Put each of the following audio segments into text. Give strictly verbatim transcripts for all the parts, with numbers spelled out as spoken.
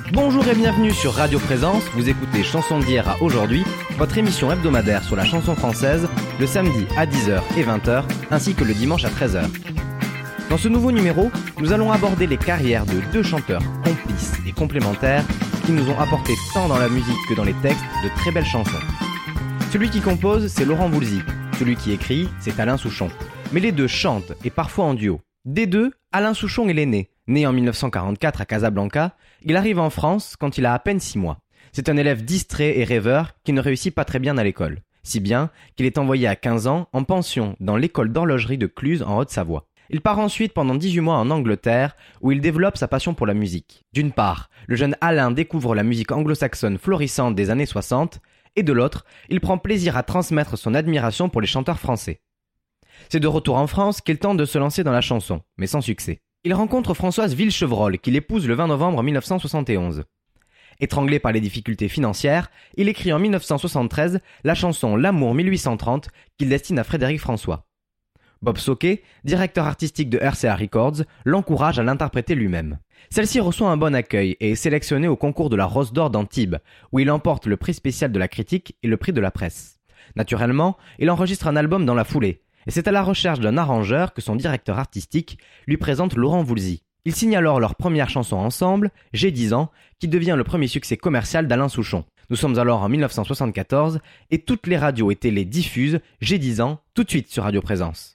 Bonjour et bienvenue sur Radio Présence, vous écoutez Chansons d'hier à aujourd'hui, votre émission hebdomadaire sur la chanson française, le samedi à dix heures et vingt heures, ainsi que le dimanche à treize heures. Dans ce nouveau numéro, nous allons aborder les carrières de deux chanteurs complices et complémentaires qui nous ont apporté tant dans la musique que dans les textes de très belles chansons. Celui qui compose, c'est Laurent Voulzy, celui qui écrit, c'est Alain Souchon. Mais les deux chantent, et parfois en duo. Des deux, Alain Souchon est l'aîné. Né en dix-neuf cent quarante-quatre à Casablanca, il arrive en France quand il a à peine six mois. C'est un élève distrait et rêveur qui ne réussit pas très bien à l'école. Si bien qu'il est envoyé à quinze ans en pension dans l'école d'horlogerie de Cluse en Haute-Savoie. Il part ensuite pendant dix-huit mois en Angleterre où il développe sa passion pour la musique. D'une part, le jeune Alain découvre la musique anglo-saxonne florissante des années soixante et de l'autre, il prend plaisir à transmettre son admiration pour les chanteurs français. C'est de retour en France qu'il tente de se lancer dans la chanson, mais sans succès. Il rencontre Françoise Villechevrolle, qu'il épouse le vingt novembre mille neuf cent soixante et onze. Étranglé par les difficultés financières, il écrit en mille neuf cent soixante-treize la chanson L'amour mille huit cent trente qu'il destine à Frédéric François. Bob Soquet, directeur artistique de R C A Records, l'encourage à l'interpréter lui-même. Celle-ci reçoit un bon accueil et est sélectionnée au concours de la Rose d'Or d'Antibes, où il emporte le prix spécial de la critique et le prix de la presse. Naturellement, il enregistre un album dans la foulée. Et c'est à la recherche d'un arrangeur que son directeur artistique lui présente Laurent Voulzy. Ils signent alors leur première chanson ensemble, J'ai dix ans, qui devient le premier succès commercial d'Alain Souchon. Nous sommes alors en mille neuf cent soixante-quatorze et toutes les radios et télé diffusent J'ai dix ans tout de suite sur Radio Présence.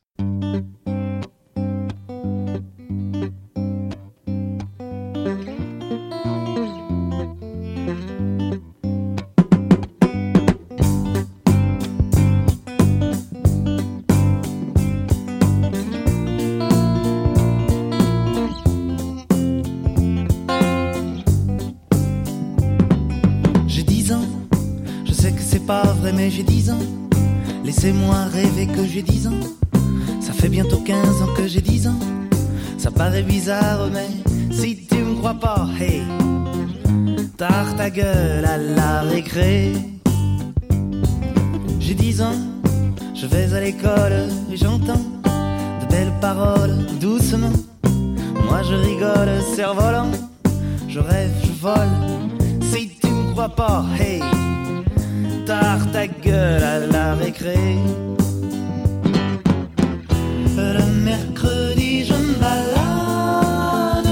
Pas vrai mais j'ai dix ans. Laissez-moi rêver que j'ai dix ans. Ça fait bientôt quinze ans que j'ai dix ans. Ça paraît bizarre mais si tu me crois pas, hey, tard ta gueule à la récré. J'ai dix ans, je vais à l'école et j'entends de belles paroles doucement. Moi je rigole, cerf-volant, je rêve, je vole. Si tu me crois pas, hey, tard ta gueule à la récré. Le mercredi je me balade,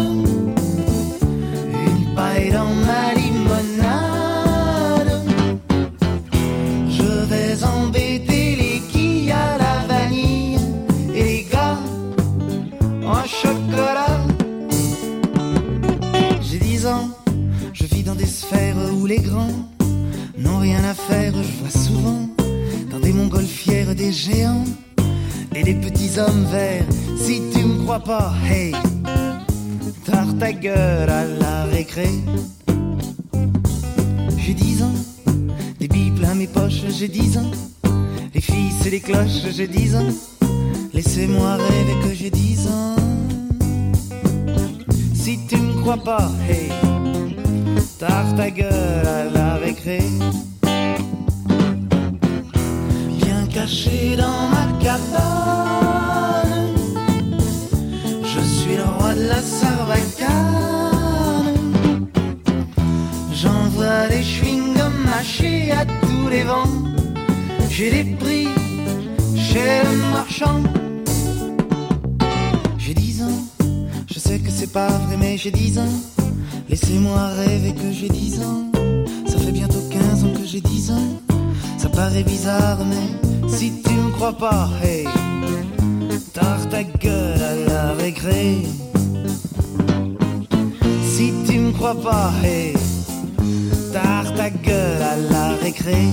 une paille dans ma limonade. Je vais embêter les quilles à la vanille et les gars en chocolat. J'ai dix ans, je vis dans des sphères où les grands n'ont rien à faire, je vois souvent dans des montgolfières des géants et des petits hommes verts. Si tu me crois pas, hey, tard ta gueule à la récré. J'ai dix ans, des billes plein mes poches, j'ai dix ans, les filles c'est les cloches, j'ai dix ans. Laissez-moi rêver que j'ai dix ans. Si tu me crois pas, hey, tard ta gueule à la récré. Bien caché dans ma cabane, je suis le roi de la sarbacane. J'envoie des chewing-gums mâchés à tous les vents. J'ai des prix chez le marchand. J'ai dix ans, je sais que c'est pas vrai mais j'ai dix ans. Laissez-moi rêver que j'ai dix ans. Ça fait bientôt quinze ans que j'ai dix ans. Ça paraît bizarre mais si tu me crois pas, hey, tard ta gueule à la récré. Si tu me crois pas, hey, tard ta gueule à la récré.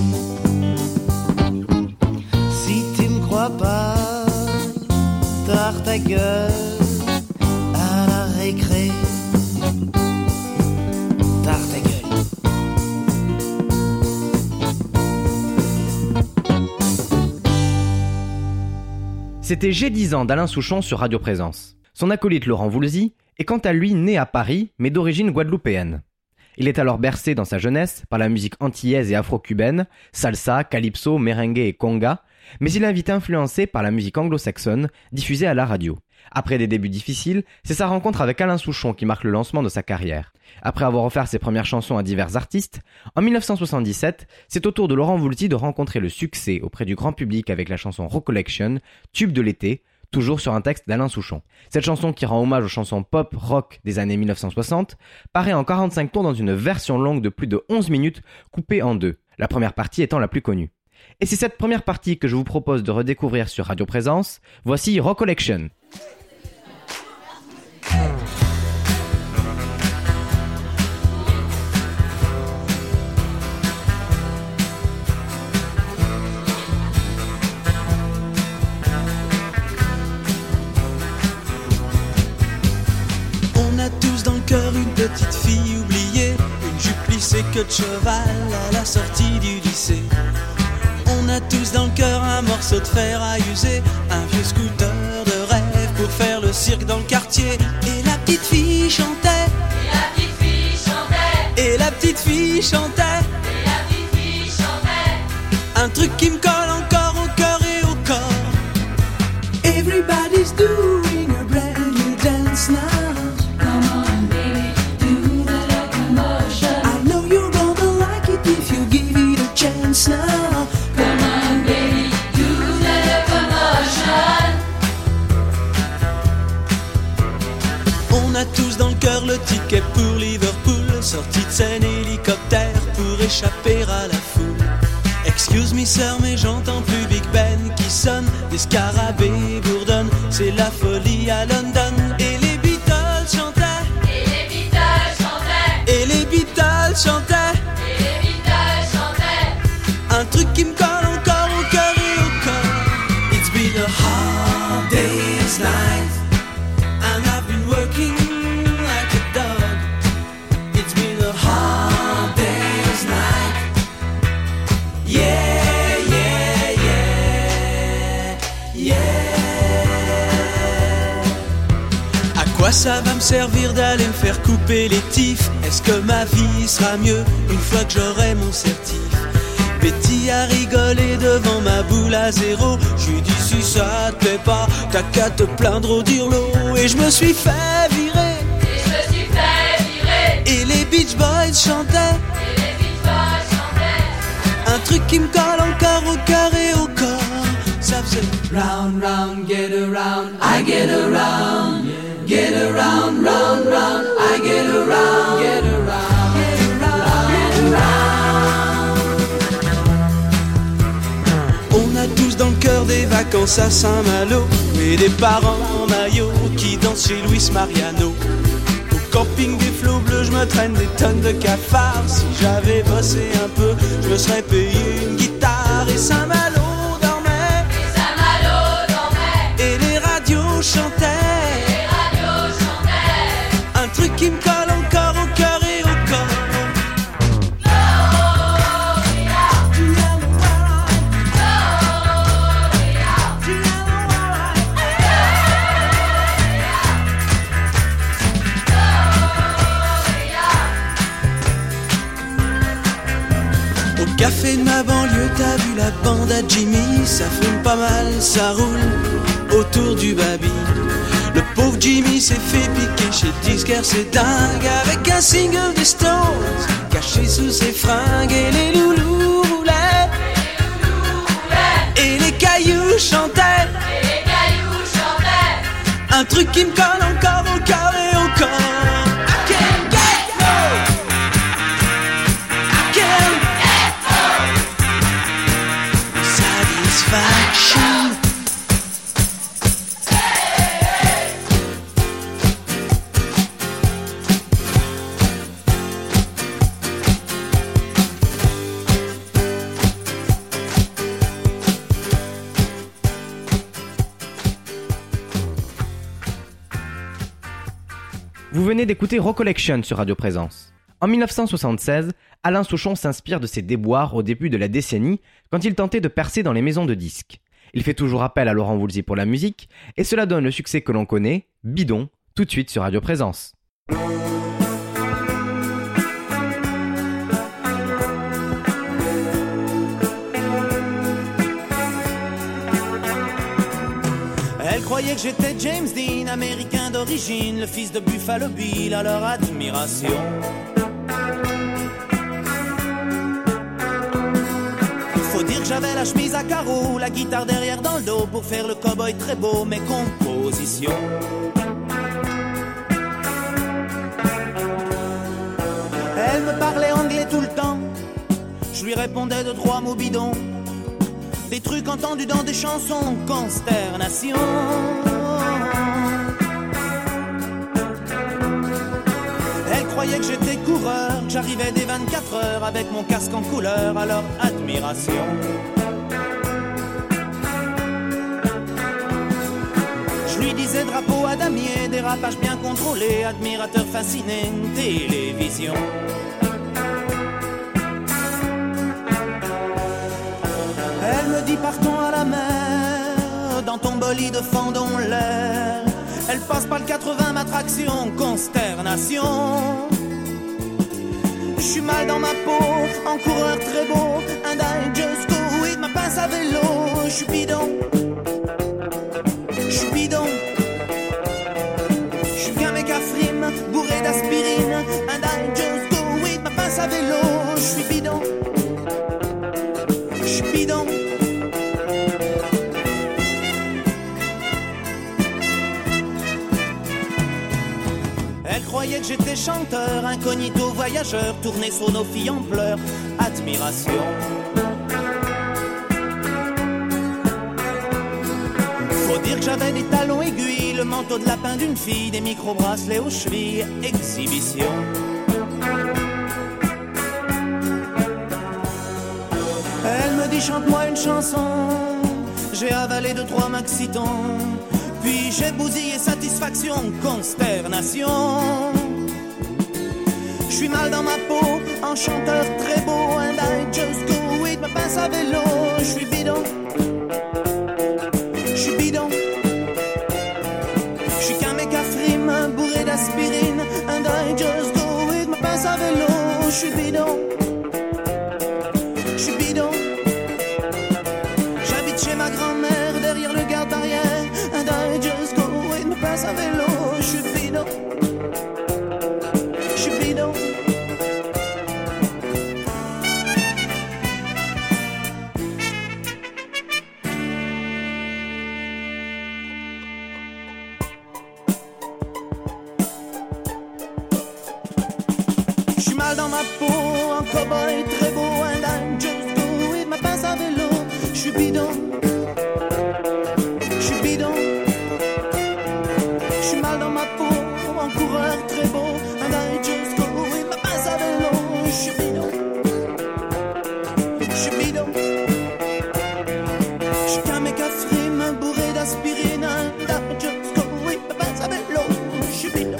Si tu me crois pas, tard ta gueule à la récré. C'était J'ai dix ans d'Alain Souchon sur Radio Présence. Son acolyte Laurent Voulzy est quant à lui né à Paris, mais d'origine guadeloupéenne. Il est alors bercé dans sa jeunesse par la musique antillaise et afro-cubaine, salsa, calypso, merengue et conga, mais il est vite influencé par la musique anglo-saxonne diffusée à la radio. Après des débuts difficiles, c'est sa rencontre avec Alain Souchon qui marque le lancement de sa carrière. Après avoir offert ses premières chansons à divers artistes, en dix-neuf cent soixante-dix-sept, c'est au tour de Laurent Voulzy de rencontrer le succès auprès du grand public avec la chanson Recollection, tube de l'été, toujours sur un texte d'Alain Souchon. Cette chanson qui rend hommage aux chansons pop rock des années dix-neuf cent soixante paraît en quarante-cinq tours dans une version longue de plus de onze minutes coupée en deux, la première partie étant la plus connue. Et c'est cette première partie que je vous propose de redécouvrir sur Radio Présence. Voici Recollection. On a tous dans le cœur une petite fille oubliée, une jupe lissée queue de cheval à la sortie du lycée. On a tous dans le cœur un morceau de fer à user, un vieux scooter de rêve pour faire le cirque dans le quartier. Et la petite fille chantait, Et la petite fille chantait, et la petite fille chantait, et la petite fille chantait. un truc qui me colle encore au cœur et au corps. Everybody's doing a brand new dance now. Come on, baby, do the locomotion. I know you're gonna like it if you give it a chance now. Come on, baby, do the locomotion. On a tous dans le cœur le ticket pour Liverpool, sortie de scène hélicoptère pour échapper à la foule. Excuse me sir, mais j'entends plus Big Ben qui sonne, des scarabées bourdonnent, c'est la folie à London. Et les Beatles chantaient, Et les Beatles chantaient, et les Beatles chantaient, et les Beatles chantaient. un truc qui me colle encore au cœur et au corps. It's been a hard day's night, and I've been working like a dog. It's been a hard day's night. Yeah, yeah, yeah, yeah. À quoi ça va me servir d'aller me faire couper les tifs? Est-ce que ma vie sera mieux une fois que j'aurai mon certif? Betty a rigolé devant ma boule à zéro. Je lui dis si ça te plaît pas, t'as qu'à te plaindre au dirlo. Et je me suis fait virer, Et je me suis fait virer, et les Beach Boys chantaient, et les Beatles chantaient. un truc qui me colle encore au cœur et au corps. Ça faisait round, round, get around, I get around, get around, round, round, I get around, get around, get around, get around. On a tous dans le cœur des vacances à Saint-Malo, et des parents en maillot qui dansent chez Luis Mariano. Au camping des flots bleus, je me traîne des tonnes de cafards. Si j'avais bossé un peu, je me serais payé une guitare. Et Saint-Malo dormait, Et Saint-Malo dormait, et les radios chantaient, et les radios chantaient. un truc qui me colle encore au cœur et au corps. Au café de ma banlieue, t'as vu la bande à Jimmy, ça fume pas mal, ça roule autour du baby. Le pauvre Jimmy s'est fait piquer chez le disquaire, c'est dingue, avec un single des Stones caché sous ses fringues. Et les loulous roulaient, et les cailloux chantaient, Et les cailloux chantaient. un truc qui me colle encore au cœur et au corps. I can't get no, I can't satisfaction. Vous venez d'écouter Recollection sur Radio Présence. En dix-neuf cent soixante-seize, Alain Souchon s'inspire de ses déboires au début de la décennie quand il tentait de percer dans les maisons de disques. Il fait toujours appel à Laurent Voulzy pour la musique et cela donne le succès que l'on connaît, Bidon, tout de suite sur Radio Présence. Elle croyait croyaient que j'étais James Dean, américain d'origine, le fils de Buffalo Bill, à leur admiration. Faut dire que j'avais la chemise à carreaux, la guitare derrière dans le dos pour faire le cow-boy très beau, mes compositions. Elle me parlait anglais tout le temps, je lui répondais de trois mots bidons, des trucs entendus dans des chansons, consternation. Elle croyait que j'étais coureur, que j'arrivais des vingt-quatre heures avec mon casque en couleur, à leur admiration. Je lui disais drapeau à damier, dérapage bien contrôlé, admirateur fasciné, télévision. Elle me dit partons à la mer, dans ton bolide fendons l'air. Elle passe par le quatre-vingts, ma traction, consternation. Je suis mal dans ma peau, en coureur très beau, and I just go with ma pince à vélo. Je suis bidon, je suis bidon, je suis qu'un mec à frime, bourré d'aspirine, and I just go with ma pince à vélo. Je suis bidon, je suis bidon. Elle croyait que j'étais chanteur, incognito voyageur, tourné sur nos filles en pleurs, admiration. Faut dire que j'avais des talons aiguilles, le manteau de lapin d'une fille, des micro-bracelets aux chevilles, exhibition. Elle me dit chante-moi une chanson, j'ai avalé deux trois maxitons, puis j'ai bousillé satisfaction, consternation. Je suis mal dans ma peau, en chanteur très beau, and I just go with ma pince à vélo. Je suis bidon, je suis bidon, je suis qu'un mec à frime, bourré d'aspirine, and I just go with ma pince à vélo. Je suis bidon, je suis bidon, j'habite chez ma grand-mère derrière le garde arrière, and I just go with ma pince à vélo. Je suis bidon, je suis bidon. Je suis mal dans ma peau, un cow-boy très beau, and I just go with ma pince à vélo. Je suis bidon, je suis bidon, je suis mal dans ma peau, un coureur très beau, and I just go with ma pince à vélo. Je suis bidon, je suis bidon, je suis qu'un mec à frime, bourré d'aspirine, and I just go with ma pince à vélo. Je suis bidon,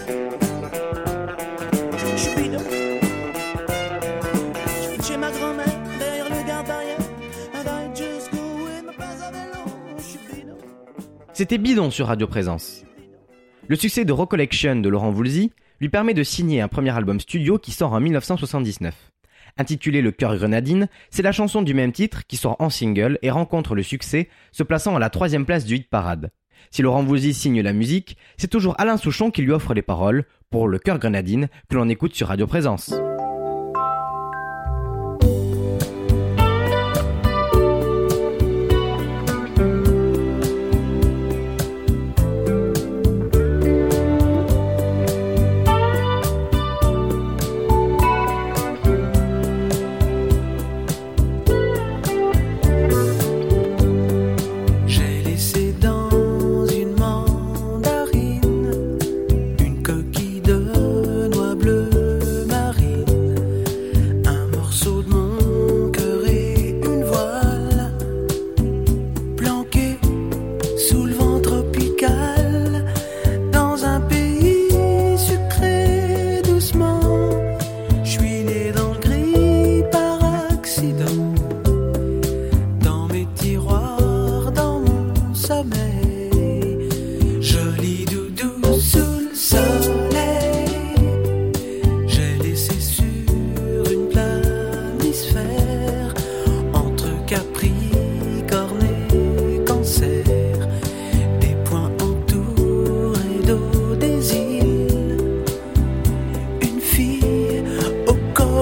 je suis bidon, j'habite chez ma grand-mère derrière le garde arrière, and I just go with ma pince à vélo. Je suis bidon. C'était Bidon sur Radio Présence. Le succès de Recollection de Laurent Voulzy lui permet de signer un premier album studio qui sort en dix-neuf cent soixante-dix-neuf. Intitulé Le Cœur Grenadine, c'est la chanson du même titre qui sort en single et rencontre le succès, se plaçant à la troisième place du hit parade. Si Laurent Voulzy signe la musique, c'est toujours Alain Souchon qui lui offre les paroles pour Le Cœur Grenadine que l'on écoute sur Radio Présence. J'ai laissé dans une mandarine une coquille de noix bleues marine.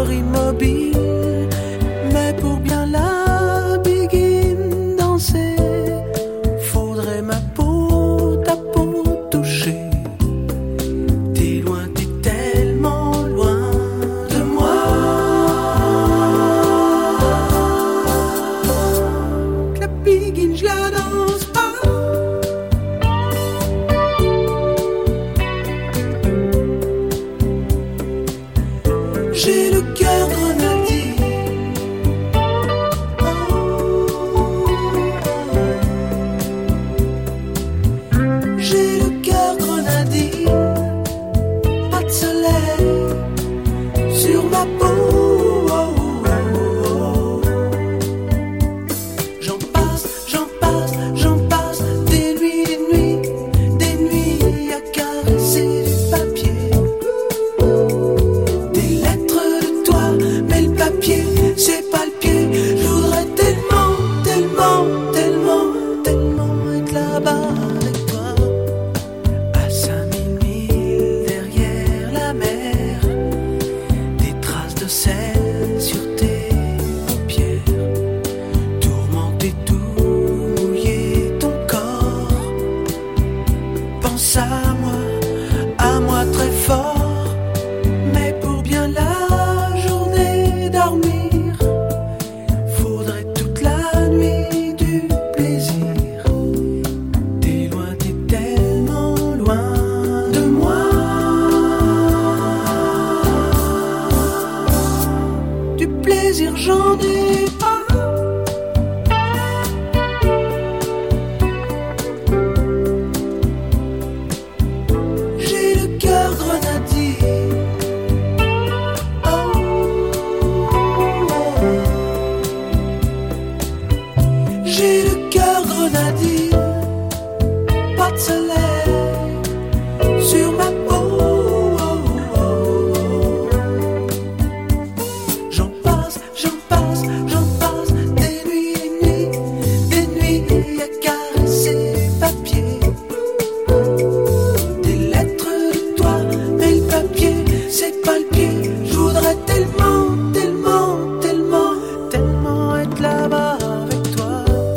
corps immobile. Mais pour bien la begin danser, faudrait ma peau, ta peau toucher. T'es loin, t'es tellement loin de moi. Que la begin, je la danse pas. J'ai le cœur grenadier. J'ai le cœur grenadier. Pas de soleil sur ma peau. J'en passe, j'en passe, j'en passe des nuits, des nuits, des nuits à caresser du papier. Des lettres de toi, mais le papier, c'est pas le pied. Je voudrais tellement, tellement, tellement, tellement être là-bas avec toi. À cinq mille milles derrière la mer, des traces de sel sur tes paupières. Tourmenter tout, mouiller ton corps. Pense à moi, à moi très fort. Mais pour bien la journée dormir, faudrait toute la nuit du plaisir. T'es loin, t'es tellement loin de moi. Du plaisir j'en ai pas. J'ai le cœur grenadier. J'ai le cœur grenadier. Pas de soleil sur ma peau. J'en passe, j'en passe, j'en passe des nuits, des nuits, des nuits à caresser du papier. Des lettres de toi, mais le papier, c'est pas le pied. Je voudrais tellement, tellement, tellement, tellement être là-bas avec toi.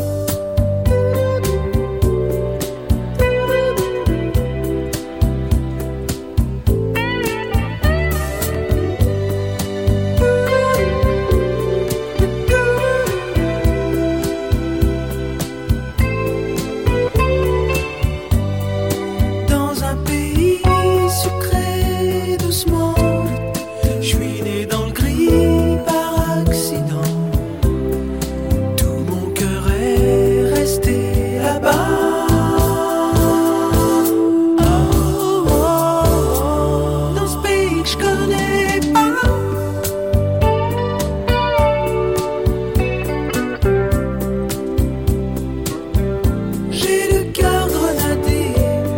Dans un pays sucré doucement, je suis né dans le gris par accident. Tout mon cœur est resté là-bas. Oh, oh, oh, dans ce pays que je connais pas. J'ai le cœur grenadier.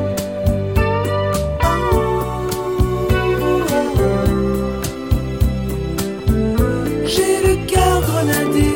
J'ai le cœur grenadier.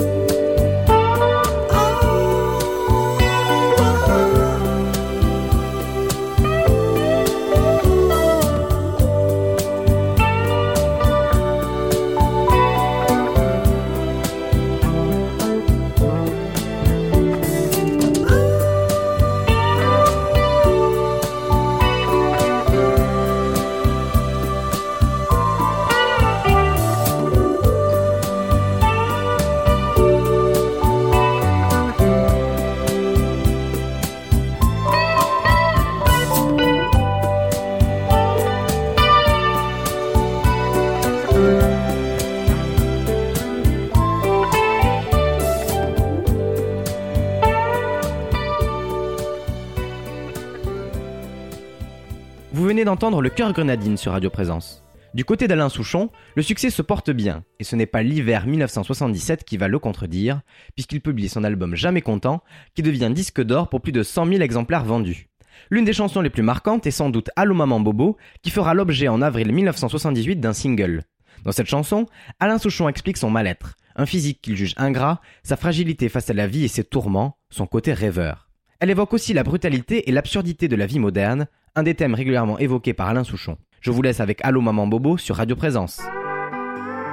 Vous venez d'entendre Le Cœur Grenadine sur Radio Présence. Du côté d'Alain Souchon, le succès se porte bien, et ce n'est pas l'hiver mille neuf cent soixante-dix-sept qui va le contredire, puisqu'il publie son album Jamais Content, qui devient disque d'or pour plus de cent mille exemplaires vendus. L'une des chansons les plus marquantes est sans doute Allô Maman Bobo, qui fera l'objet en avril mille neuf cent soixante-dix-huit d'un single. Dans cette chanson, Alain Souchon explique son mal-être, un physique qu'il juge ingrat, sa fragilité face à la vie et ses tourments, son côté rêveur. Elle évoque aussi la brutalité et l'absurdité de la vie moderne, un des thèmes régulièrement évoqués par Alain Souchon. Je vous laisse avec Allô Maman Bobo sur Radio Présence.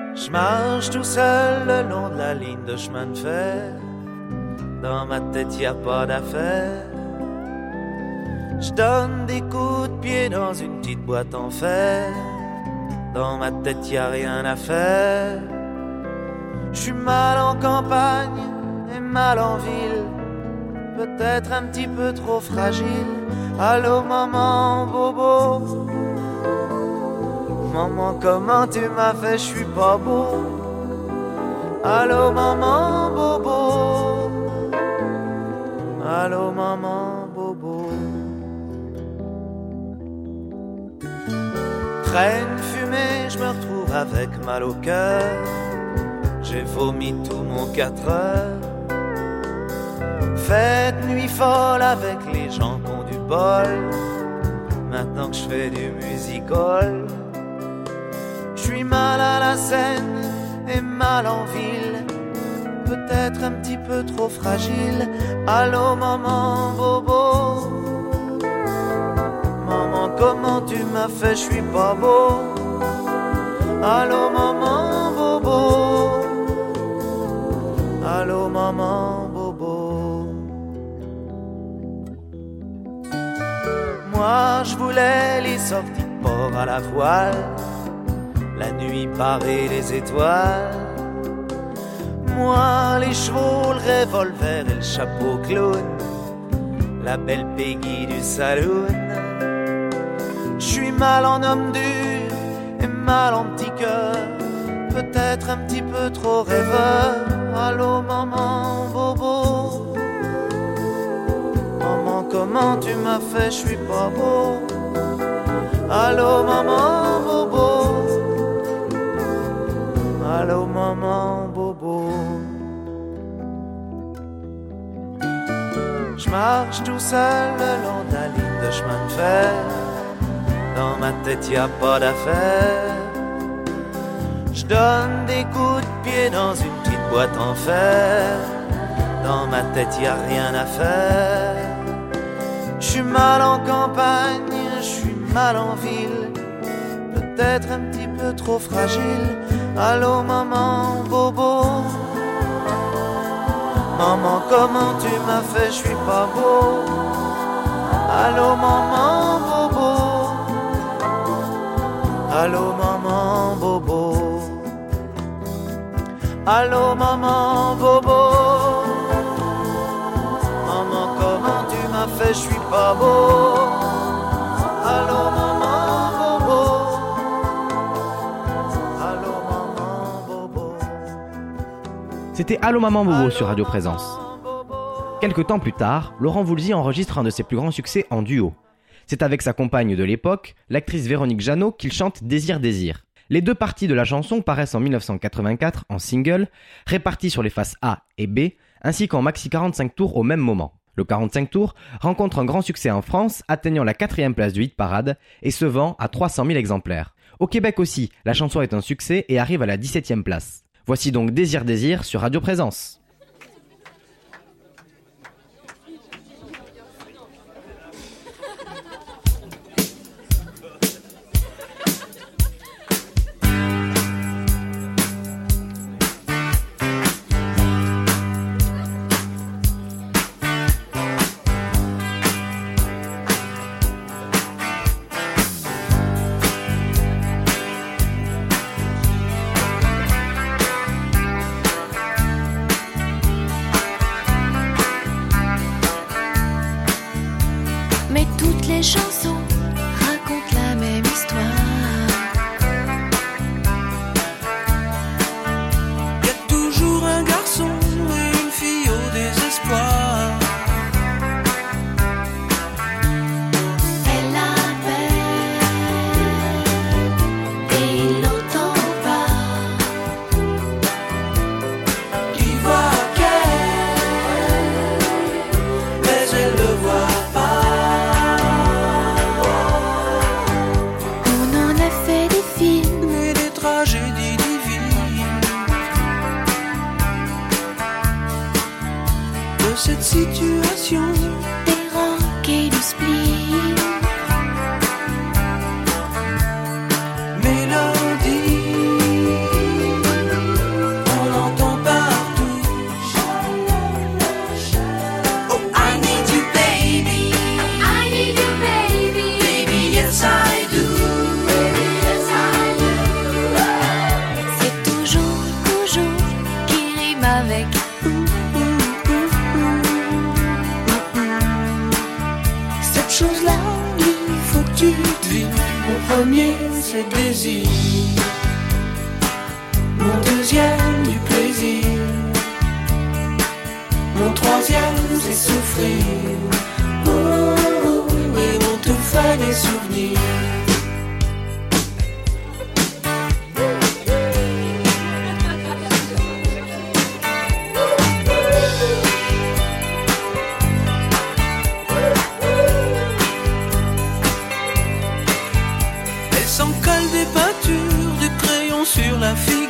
Je marche tout seul le long de la ligne de chemin de fer. Dans ma tête y a pas d'affaire. Je donne des coups de pied dans une petite boîte en fer. Dans ma tête y a rien à faire. Je suis mal en campagne et mal en ville. Peut-être un petit peu trop fragile. Allô maman bobo. Maman comment tu m'as fait, je suis pas beau. Allô maman bobo. Allô maman bobo. Traîne fumée, je me retrouve avec mal au cœur. J'ai vomi tout mon quatre heures. Fête nuit folle avec les gens qui ont du bol. Maintenant que je fais du music-hall. Je suis mal à la scène et mal en ville. Peut-être un petit peu trop fragile. Allô maman bobo. Maman comment tu m'as fait, je suis pas beau. Allô maman bobo. Allô maman bobo. Moi je voulais les sorties de port à la voile. La nuit parée les étoiles. Moi les chevaux, le revolver et le chapeau clown. La belle Peggy du saloon. J'suis mal en homme dur et mal en petit cœur. Peut-être un petit peu trop rêveur. Allô maman bobo. Maman comment tu m'as fait, j'suis pas beau. Allô maman bobo. Allô maman bobo. Je marche tout seul le long de la ligne de chemin de fer. Dans ma tête y a pas d'affaire. Je donne des coups de pied dans une petite boîte en fer. Dans ma tête y a rien à faire. Je suis mal en campagne, je suis mal en ville. Peut-être un petit peu trop fragile. Allô maman bobo. Maman comment tu m'as fait, je suis pas beau. Allô maman bobo. Allô maman bobo. Allô maman bobo. Maman comment tu m'as fait, je suis pas beau. Allô maman bobo. Allô maman bobo. C'était Allô Maman Bobo sur Radio Présence. Quelque temps plus tard, Laurent Voulzy enregistre un de ses plus grands succès en duo. C'est avec sa compagne de l'époque, l'actrice Véronique Jeannot, qu'il chante Désir Désir. Les deux parties de la chanson paraissent en dix-neuf cent quatre-vingt-quatre en single, réparties sur les faces A et B, ainsi qu'en maxi quarante-cinq tours au même moment. Le quarante-cinq tours rencontre un grand succès en France, atteignant la quatrième place du hit parade et se vend à trois cent mille exemplaires. Au Québec aussi, la chanson est un succès et arrive à la dix-septième place. Voici donc Désir Désir sur Radio Présence. Les chansons racontent la même histoire. Y a toujours un garçon et une fille au désespoir. Elle l'appelle et il n'entend pas. Il voit qu'elle, mais elle le voit pas. Tragédie divine de cette situation, Des rocs et du spleen. mélodie c'est désir. Mon deuxième du plaisir. Mon troisième c'est souffrir. Oh, oh, oh, et mon tout fait des souvenirs. Elle s'en colle des peintures, du crayon sur la figure.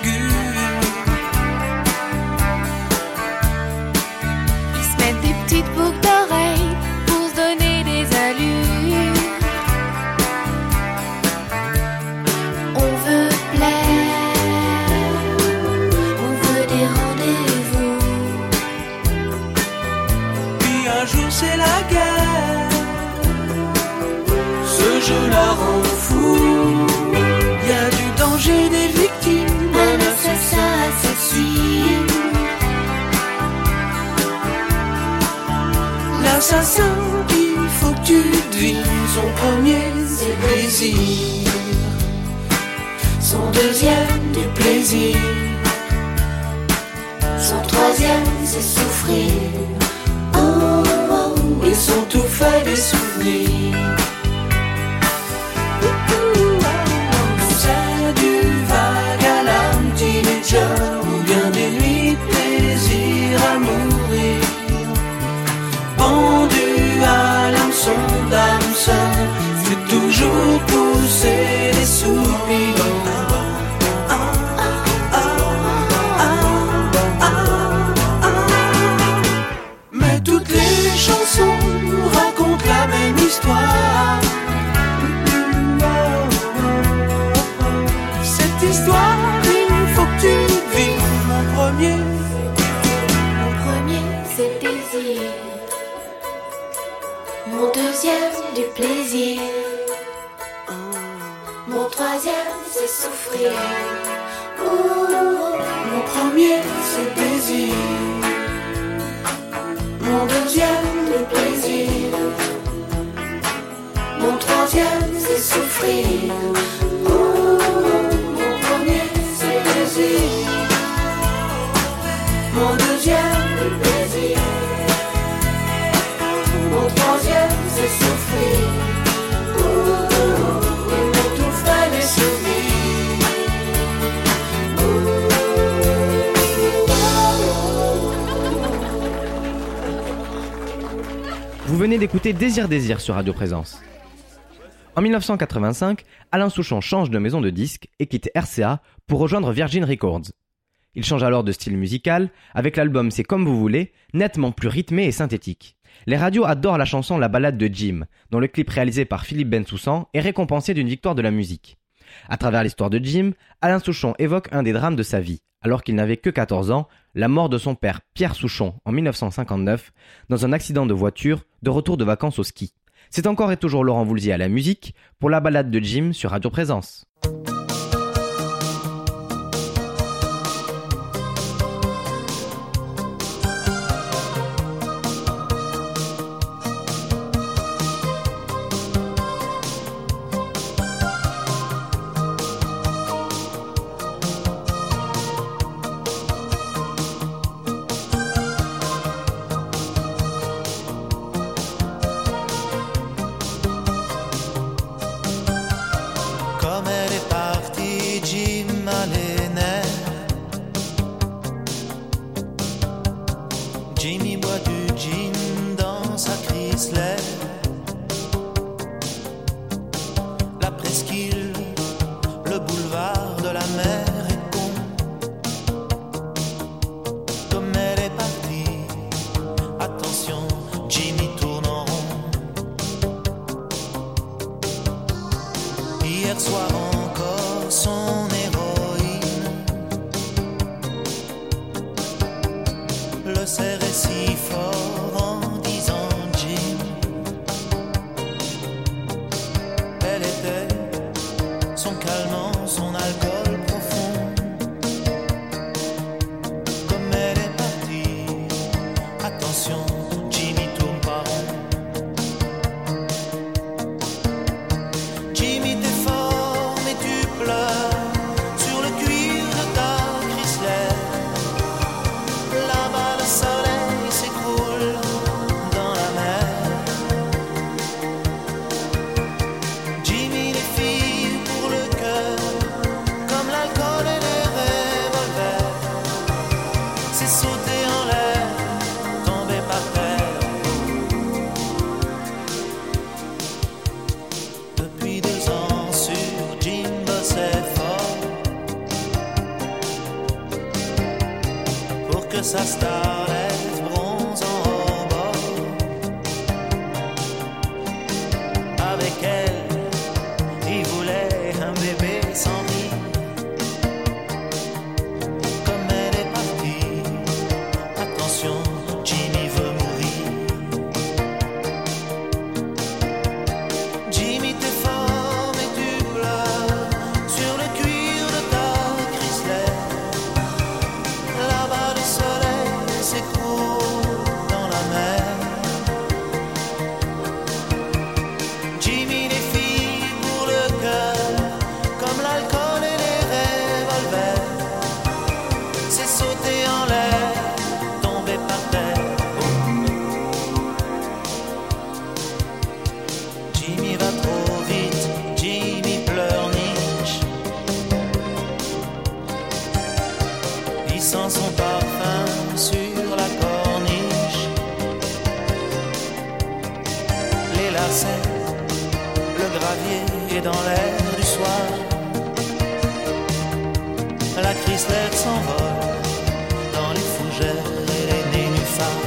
Petites boucles d'oreilles pour se donner des allures. On veut plaire, on veut des rendez-vous. Puis un jour c'est la guerre, ce jeu la rend fou. Y a du danger, des victimes, Un assassin assassine. l'assassin, il faut que tu devines. Son premier c'est plaisir, son deuxième du plaisir, son troisième c'est souffrir. Oh, oh, oh, et son tout fait des souvenirs. C'est du vague à l'âme teenager, ou bien des nuits de plaisir à mourir. Pendu à l'hameçon d'âme sœur, c'est toujours pousser des soupirs. Ah, ah, ah, ah, ah. Mais toutes les chansons racontent la même histoire. Cette histoire, il faut que tu vives. Mon premier, Mon premier c'est désir. Mon deuxième du plaisir. Mon troisième c'est souffrir. Oh, mon premier c'est désir. Mon deuxième le plaisir. Mon troisième c'est souffrir. Oh, mon premier c'est désir. Mon deuxième le plaisir. Mon troisième c'est souffrir. Oh, et mon tout fait des souvenirs. Vous venez d'écouter Désir Désir sur Radio Présence. En dix-neuf cent quatre-vingt-cinq, Alain Souchon change de maison de disques et quitte R C A pour rejoindre Virgin Records. Il change alors de style musical avec l'album C'est comme vous voulez, nettement plus rythmé et synthétique. Les radios adorent la chanson La Balade de Jim, dont le clip réalisé par Philippe Bensoussan est récompensé d'une victoire de la musique. À travers l'histoire de Jim, Alain Souchon évoque un des drames de sa vie, alors qu'il n'avait que quatorze ans, la mort de son père Pierre Souchon en dix-neuf cent cinquante-neuf, dans un accident de voiture de retour de vacances au ski. C'est encore et toujours Laurent Voulzier à la musique pour La Balade de Jim sur Radio Présence. Comme elle est partie, Jim a les nerfs. Jimmy boit du gin dans sa Chrysler. La presqu'île, le boulevard de la mer est con. Comme elle est partie, attention, Jimmy tourne en rond. Hier soir encore son héroïne le serrait si fort en disant Jim. Elle était son calmant, son alcool profond. Comme elle est partie, attention, Jimmy tourne pas rond. Jimmy t'es fort mais tu de sa starlette bronzant au bord. Avec elle, il voulait un bébé sans vie. Comme elle est partie, attention, Jimmy veut mourir. Jimmy, t'es fort mais tu pleures sur le cuir de ta Chrysler. Là-bas le soleil s'écroule dans la mer. Jimmy, les filles pour le cœur, comme l'alcool et les revolvers. C'est sauter en l'air, tomber par terre. Jimmy va trop vite, Jimmy pleurniche. Il sent son parfum sur la corniche. Les lacets, le gravier est dans l'air du soir. La Chrysler s'envole dans les fougères et les nénuphars.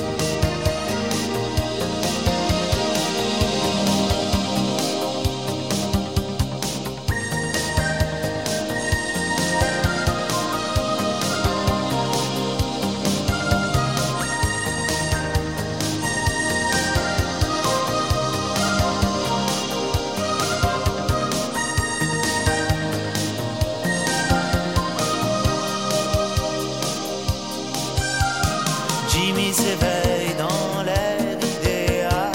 Jimmy s'éveille dans l'air idéal.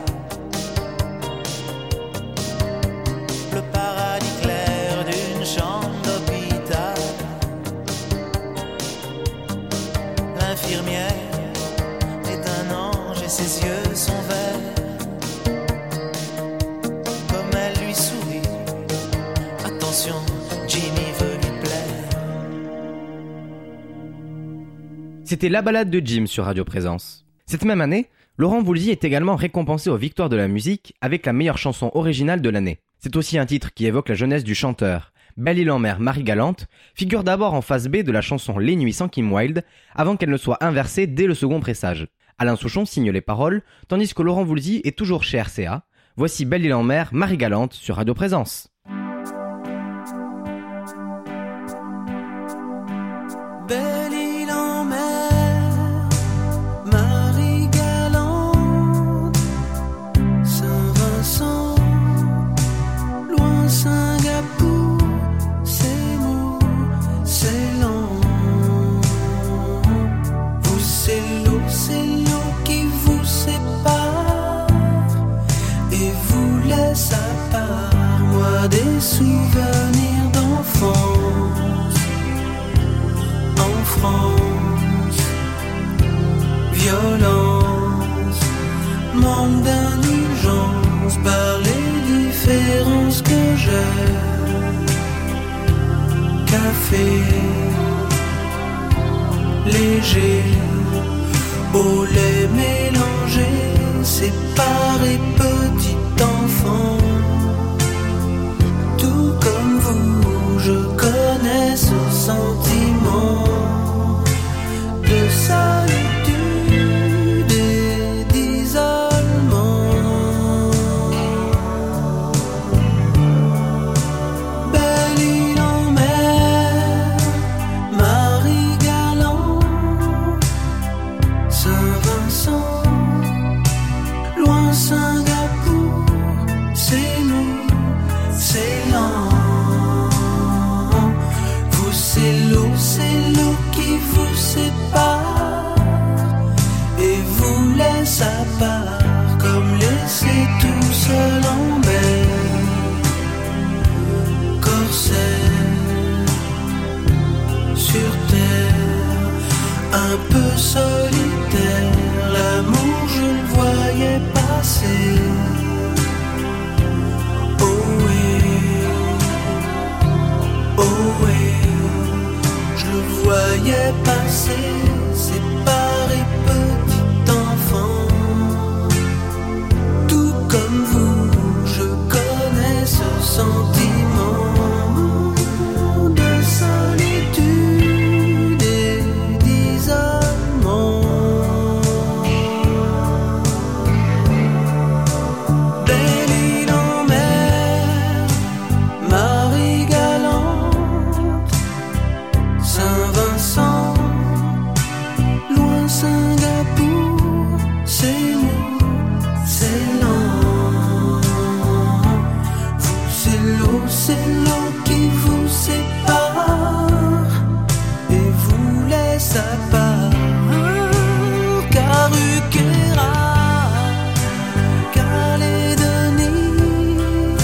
Le paradis clair d'une chambre d'hôpital. L'infirmière est un ange et ses yeux sont verts. Comme elle lui sourit, attention, Jimmy veut lui plaire. C'était La Balade de Jim sur Radio Présence. Cette même année, Laurent Voulzy est également récompensé aux Victoires de la musique avec la meilleure chanson originale de l'année. C'est aussi un titre qui évoque la jeunesse du chanteur. Belle-Île-en-Mer, Marie Galante figure d'abord en face B de la chanson Les Nuits sans Kim Wilde, avant qu'elle ne soit inversée dès le second pressage. Alain Souchon signe les paroles, tandis que Laurent Voulzy est toujours chez R C A. Voici Belle-Île-en-Mer, Marie Galante sur Radio Présence. Belle île en mer, Marie Galante, Saint-Vincent, loin Singapour, c'est mou, c'est lent. Vous c'est l'eau, c'est l'eau qui vous sépare et vous laisse à part. Moi des souvenirs d'enfance. En France, violence, manque d'indulgence par les différences que j'ai. Café, léger, au lait mélangé, séparé, petit enfant. Tout comme vous, je connais ce sentiment de solitude et d'isolement. Belle île en mer, Marie Galante, Saint-Vincent, loin Singapour, c'est nous, c'est lent. Vous c'est l'eau, c'est l'eau qui vous sépare et vous laisse à part, comme laissé tout seul en mer. Corsaire, sur terre, un peu solitaire, l'amour je le voyais passer. Oh oui, oh oui, je le voyais passer, séparé, petit enfant. Tout comme vous, je connais ce sentiment de solitude et d'isolement. dans Singapour, c'est lourd, c'est lent. Vous, c'est l'eau, c'est l'eau qui vous sépare et vous laisse à part. Karukera, Calédonie,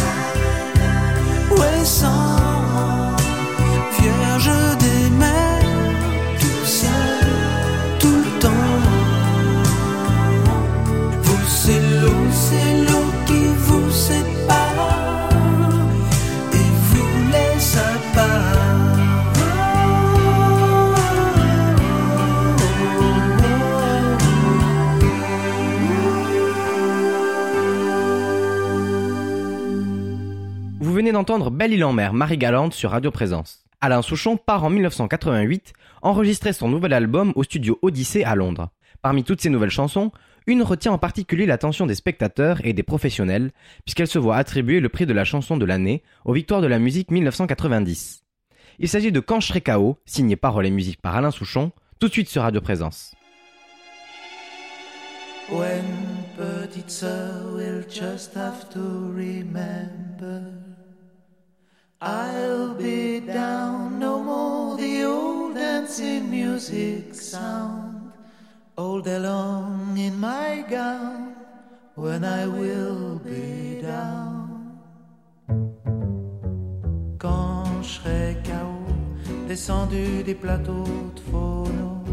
Ouessant, vierge des mers, tout seul, tout le temps. Vous, c'est l'eau, c'est l'eau qui vous sépare et vous laisse à part. Vous venez d'entendre Belle Île en Mer, Marie Galante sur Radio Présence. Alain Souchon part en dix-neuf cent quatre-vingt-huit enregistrer son nouvel album au studio Odyssée à Londres. Parmi toutes ces nouvelles chansons, une retient en particulier l'attention des spectateurs et des professionnels, puisqu'elle se voit attribuer le prix de la chanson de l'année aux Victoires de la musique dix-neuf cent quatre-vingt-dix. Il s'agit de Quand je serai K O, signé paroles et musique par Alain Souchon, tout de suite sur Radio Présence. When petite sœur will just have to remember, I'll be down, no more the old dancing music sound, all day long in my gown, when I will be down. Quand je serai K O, descendu des plateaux de phono,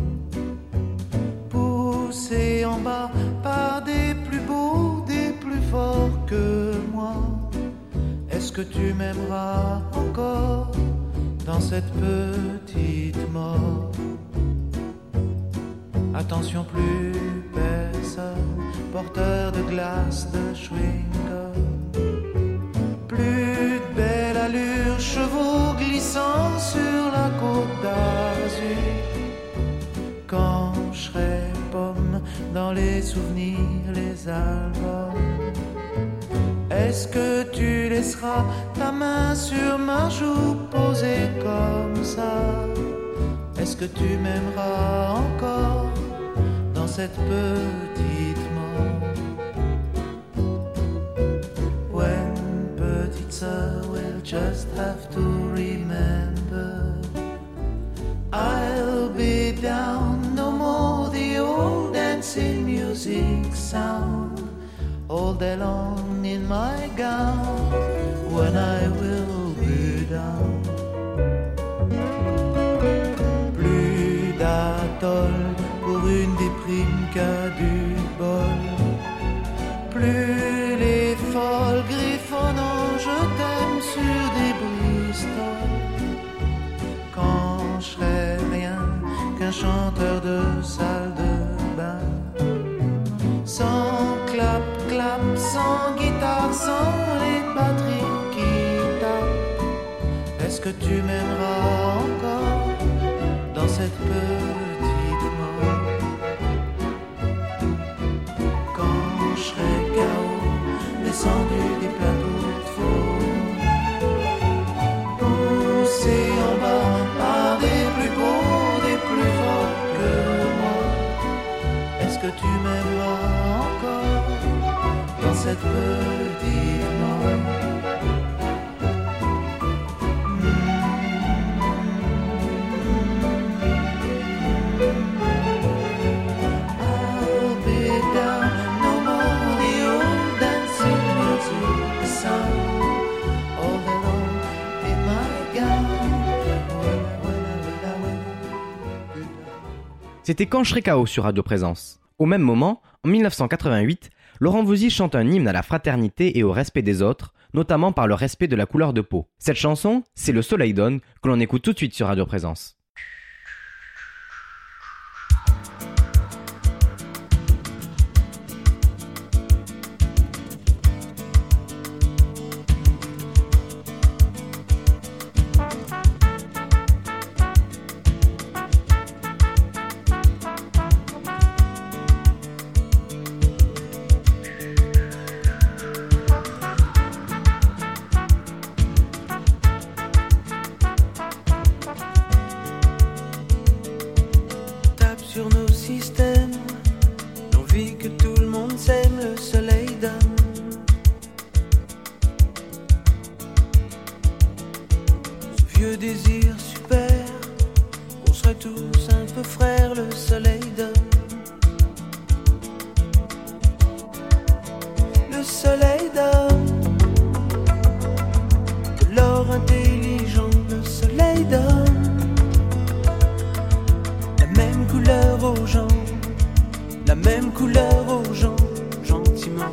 poussé en bas par des plus beaux, des plus forts que moi, est-ce que tu m'aimeras encore dans cette petite mort? Attention, plus personne, porteur de glace, de chewing-gum, plus de belle allure, chevaux glissant sur la côte d'Azur. Quand je serai pomme dans les souvenirs, les albums, est-ce que tu laisseras ta main sur ma joue posée comme ça? Est-ce que tu m'aimeras encore dans cette petite mort? When petite sœur will just have to remember, I'll be down, no more the old dancing music sound, all day long in my gown, when I will be down. Plus d'atoll pour une déprime qu'à du bol, plus les folles griffonnant je t'aime sur des Bristol. Quand je serai rien qu'un chanteur de salle de bain, sans clap, clap, sans guitare, sans les batteries qui tapent, est-ce que tu m'aimeras encore dans cette petite mort? Quand je serai K O, descendu des plateaux de faux, poussé en bas par des plus beaux, des plus forts que moi, est-ce que tu m'aimeras encore dans cette petite mort? I'll be down, no more the old dancing music sound, all day long in my gown, when I, when I, when I, when I. C'était Quand je serai K O sur Radio Présence. Au même moment, en dix-neuf cent quatre-vingt-huit, Laurent Voulzy chante un hymne à la fraternité et au respect des autres, notamment par le respect de la couleur de peau. Cette chanson, c'est Le Soleil donne, que l'on écoute tout de suite sur Radio Présence. Sur nos systèmes serait tous un peu frères, le soleil donne. Le soleil donne de l'or intelligent, le soleil donne la même couleur aux gens, la même couleur aux gens, gentiment.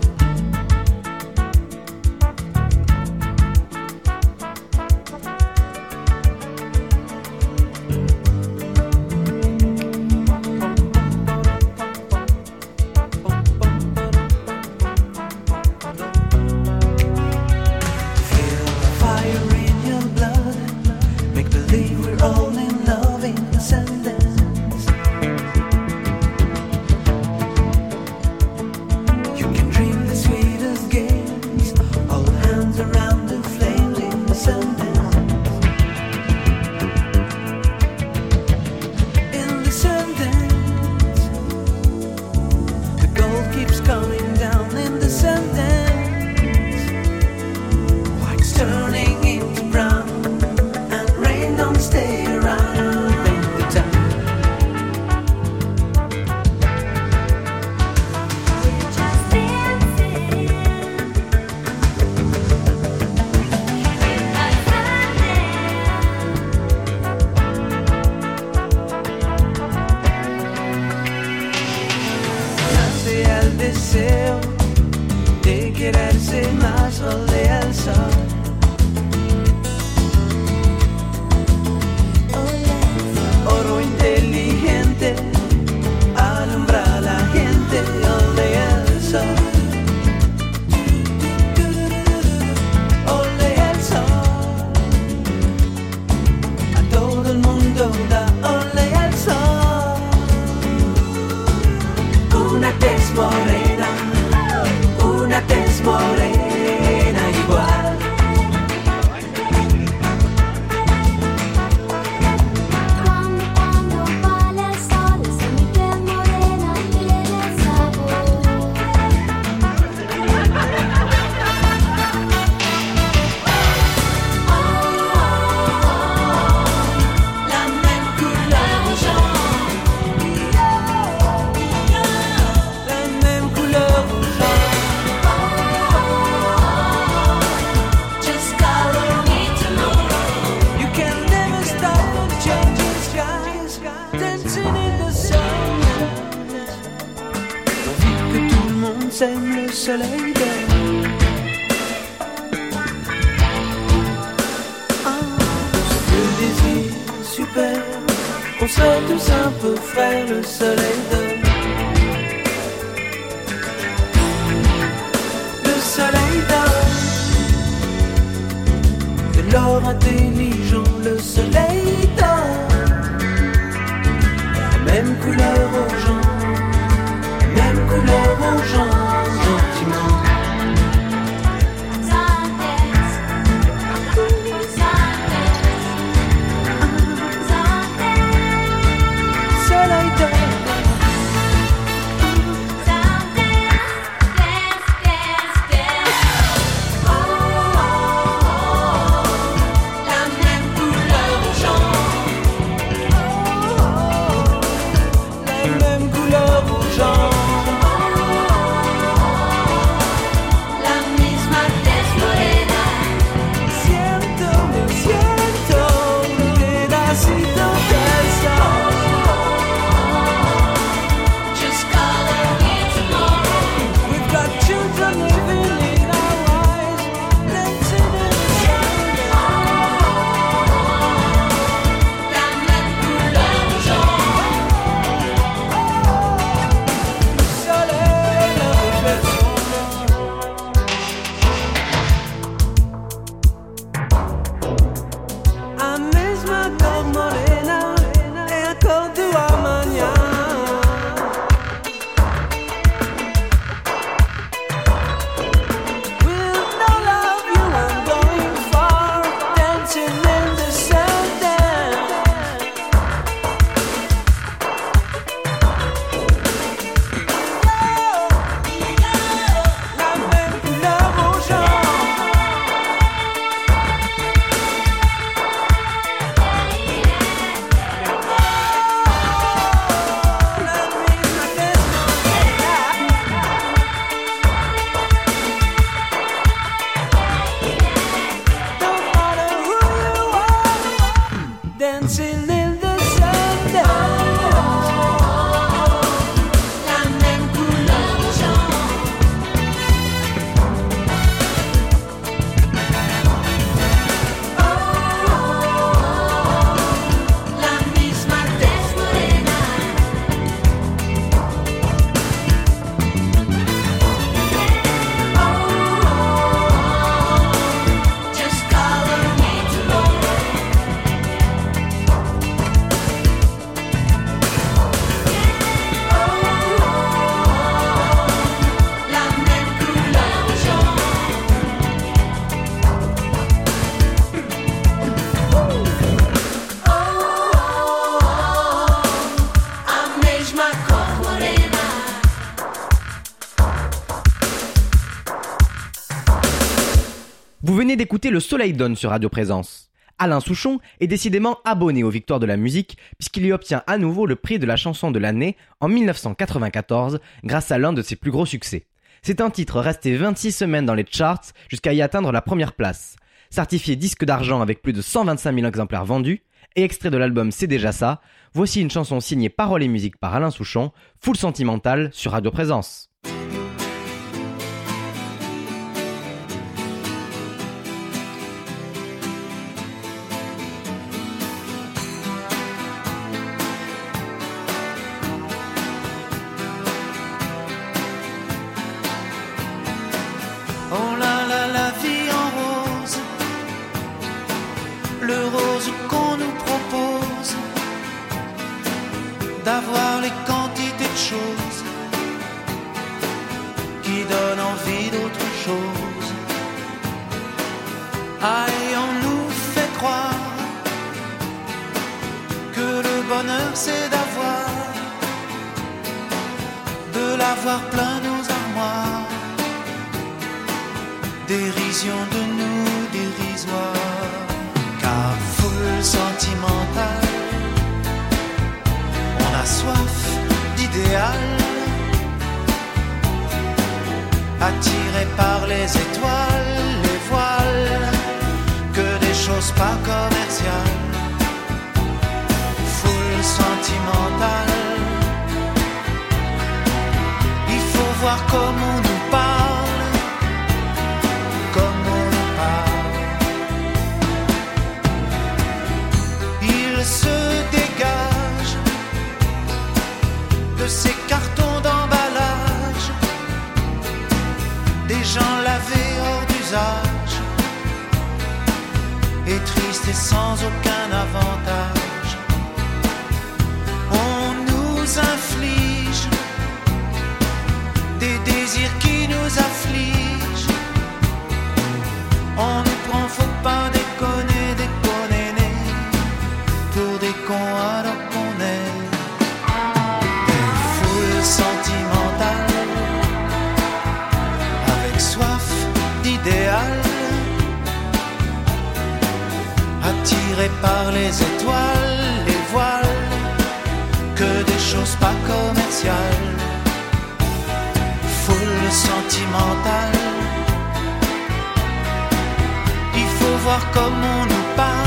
La même couleur aux gens. venez d'écouter Le Soleil donne sur Radio Présence. Alain Souchon est décidément abonné aux victoires de la musique puisqu'il y obtient à nouveau le prix de la chanson de l'année en dix-neuf cent quatre-vingt-quatorze grâce à l'un de ses plus gros succès. C'est un titre resté vingt-six semaines dans les charts jusqu'à y atteindre la première place. Certifié disque d'argent avec plus de cent vingt-cinq mille exemplaires vendus et extrait de l'album C'est déjà ça, voici une chanson signée paroles et musique par Alain Souchon, Full Sentimental sur Radio Présence. Oh là là, la vie en rose, le rose qu'on nous propose, d'avoir les quantités de choses qui donnent envie d'autre chose. Ah, et on nous fait croire que le bonheur c'est d'avoir, de l'avoir plein nos armoires. Dérision de nous dérisoire, car foule sentimentale, on a soif d'idéal, attiré par les étoiles, les voiles, que des choses pas commerciales. Foule sentimentale, il faut voir comment on nous parle. Se dégage de ces cartons d'emballage, des gens lavés hors d'usage, et tristes et sans aucun avantage. On nous inflige des désirs qui nous affligent. On nous prend, faut pas déconner, déconner, pour des cons alors qu'on est des foules sentimentales, avec soif d'idéal, attirés par les étoiles, les voiles, que des choses pas commerciales. Foule sentimentale, il faut voir comment on nous parle.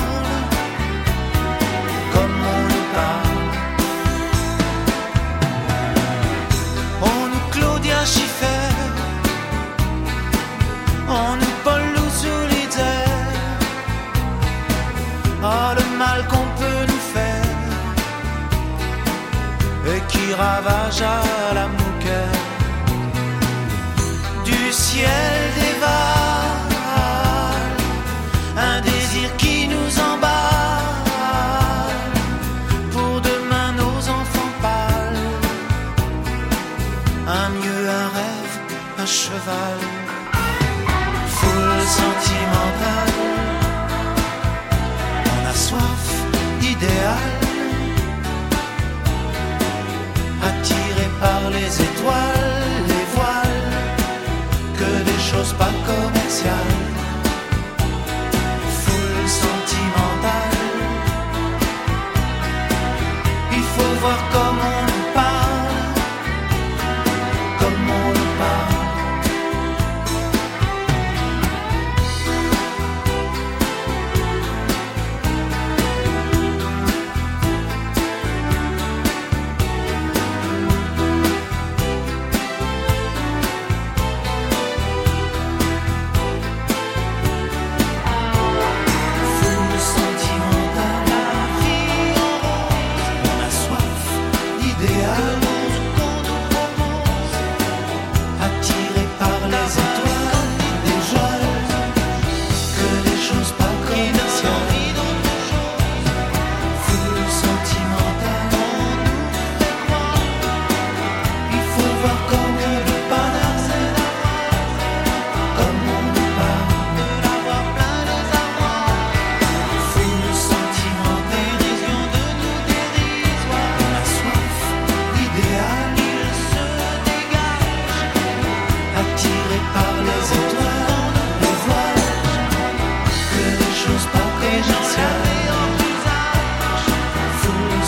Schiffer, on nous Paul Louis-Solitaire. Ah, le mal qu'on peut nous faire et qui ravage à la mouquette du ciel dévale, un désir qui nous emballe. Pour demain nos enfants pâles, un mieux, un rêve, un cheval. Foule sentimentale, on a soif d'idéal, attiré par les étoiles, les voiles, que des choses pas commerciales. Foule sentimentale, il faut voir comment on nous parle. Comme on nous parle,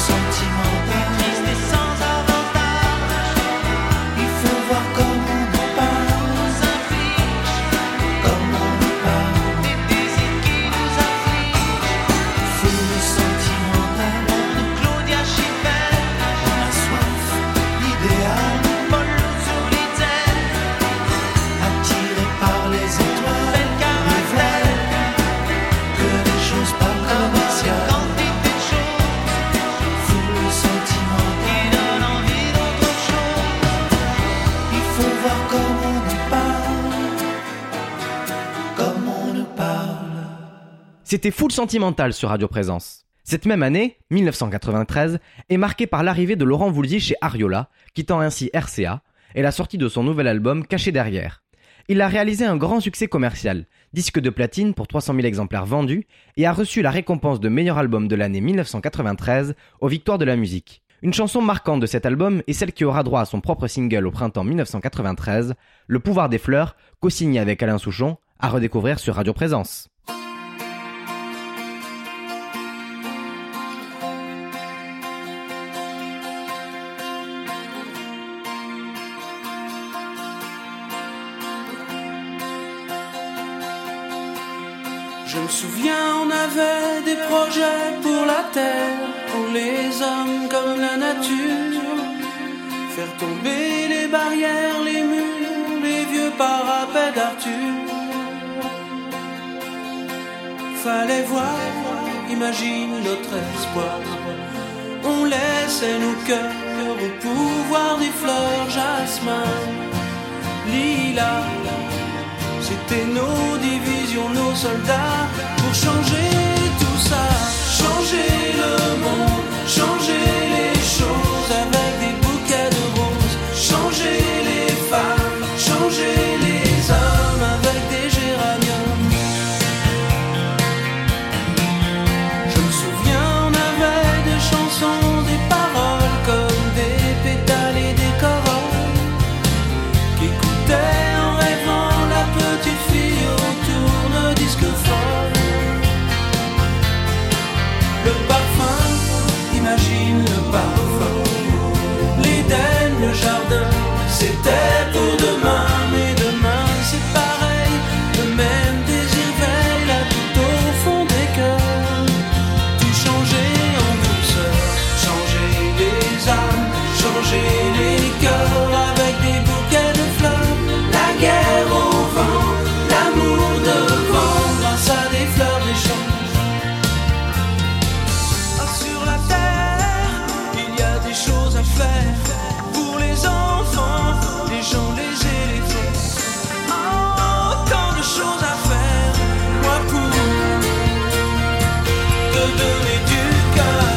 sentimental, triste et sans avantage. Il faut voir comme on nous parle, nous inflige, comme on nous parle, des désirs qui nous affligent. Foule sentimentale, de Claudia Schiffer, on a soif d'idéal, Paul Solitaire, attiré par les étoiles, bel caractère, que des choses pas commerciales. Quantité de choses, foule sentimentale, qui donne envie d'autre chose. Il faut voir comme on nous parle, comme on nous parle. C'était Foule Sentimentale sur Radio Présence. Cette même année, dix-neuf cent quatre-vingt-treize, est marquée par l'arrivée de Laurent Voulzy chez Ariola, quittant ainsi R C A, et la sortie de son nouvel album Caché derrière. Il a réalisé un grand succès commercial, disque de platine pour trois cent mille exemplaires vendus, et a reçu la récompense de meilleur album de l'année dix-neuf cent quatre-vingt-treize aux Victoires de la musique. Une chanson marquante de cet album est celle qui aura droit à son propre single au printemps dix-neuf cent quatre-vingt-treize, Le pouvoir des fleurs, co-signé avec Alain Souchon, à redécouvrir sur Radio Présence. Je me souviens, on avait des projets pour la terre, pour les hommes comme la nature. Faire tomber les barrières, les murs, les vieux parapets d'Arthur. Fallait voir, imagine notre espoir. On laissait nos cœurs au pouvoir des fleurs, jasmin, lilas. C'était nos divisions, nos soldats, pour changer tout ça, changer le monde, changer les choses avec des bouquets de roses, changer les femmes, changer les hommes avec des géraniums. Je me souviens, on avait des chansons, des paroles comme des pétales et des corolles qui écoutaient en rêvant la petite fille au tourne-disque folle. Le parfum, imagine le parfum. L'Éden, le jardin, c'était pour demain. Mais demain c'est pareil, le même désir veille là tout au fond des cœurs. Tout changer en douceur, changer les âmes, changer les cœurs avec des bouquets de fleurs. La guerre au vent, l'amour devant, grâce à des fleurs d'échange. Ah, sur la terre, il y a des choses à faire pour les enfants, les gens, les éléphants. Oh, tant de choses à faire, moi pour te donner du cœur.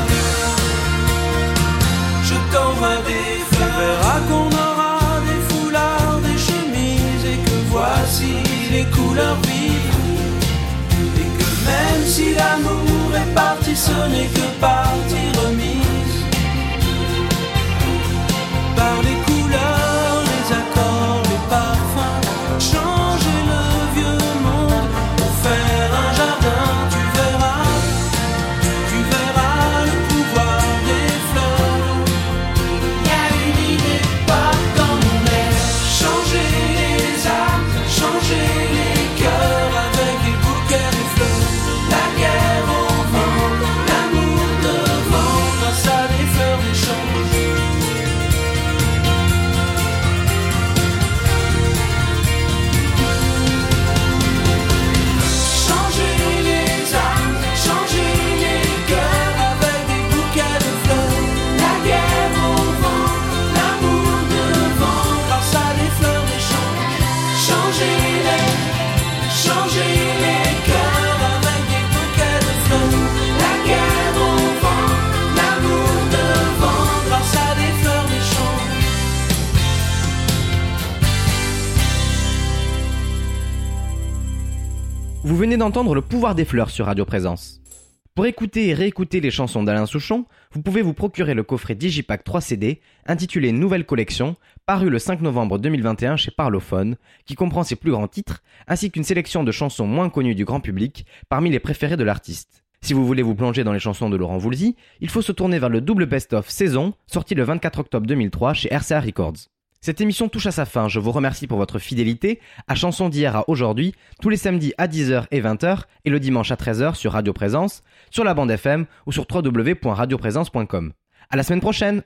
Je t'envoie des fleurs. Tu verras qu'on aura des foulards, des chemises, et que voici les couleurs vives. Et que même si l'amour est parti, ce n'est que partie remise. Par les couleurs, les accords, les parfums, changer le vieux monde pour faire un jardin. Tu verras, tu verras le pouvoir des fleurs. Y a une idée pas dans mon air. Changer les âmes, changer les cœurs avec des bouquets de fleurs. La guerre au vent, l'amour devant, grâce à des fleurs d'échange. Changer les âmes, changer les cœurs avec des bouquets de fleurs. La guerre au vent, l'amour devant, grâce à des fleurs d'échange. Changer les, changer les cœurs avec des bouquets de fleurs. La guerre au vent, l'amour devant, grâce à des fleurs d'échange. Vous venez d'entendre Le pouvoir des fleurs sur Radio Présence. Pour écouter et réécouter les chansons d'Alain Souchon, vous pouvez vous procurer le coffret Digipack trois C D intitulé Nouvelle Collection, paru le cinq novembre deux mille vingt et un chez Parlophone, qui comprend ses plus grands titres, ainsi qu'une sélection de chansons moins connues du grand public, parmi les préférés de l'artiste. Si vous voulez vous plonger dans les chansons de Laurent Voulzy, il faut se tourner vers le double best-of Saison, sorti le vingt-quatre octobre deux mille trois chez R C A Records. Cette émission touche à sa fin, je vous remercie pour votre fidélité à Chansons d'hier à aujourd'hui, tous les samedis à dix heures et vingt heures et le dimanche à treize heures sur Radio Présence, sur la bande F M ou sur w w w point radio présence point com. À la semaine prochaine!